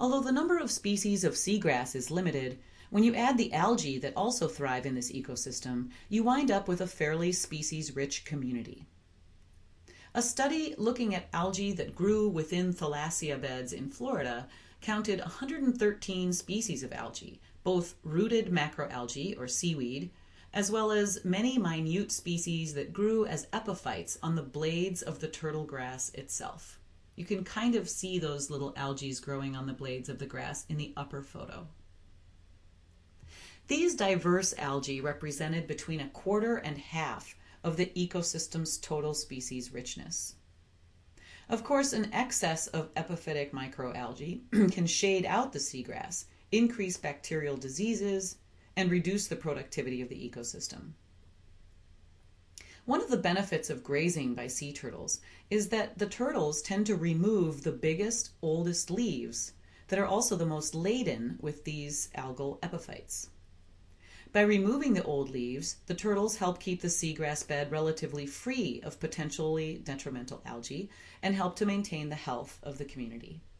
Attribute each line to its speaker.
Speaker 1: Although the number of species of seagrass is limited, when you add the algae that also thrive in this ecosystem, you wind up with a fairly species-rich community. A study looking at algae that grew within thalassia beds in Florida counted 113 species of algae, both rooted macroalgae or seaweed, as well as many minute species that grew as epiphytes on the blades of the turtle grass itself. You can kind of see those little algae growing on the blades of the grass in the upper photo. These diverse algae represented between a quarter and half of the ecosystem's total species richness. Of course, an excess of epiphytic microalgae can shade out the seagrass, increase bacterial diseases, and reduce the productivity of the ecosystem. One of the benefits of grazing by sea turtles is that the turtles tend to remove the biggest, oldest leaves that are also the most laden with these algal epiphytes. By removing the old leaves, the turtles help keep the seagrass bed relatively free of potentially detrimental algae and help to maintain the health of the community.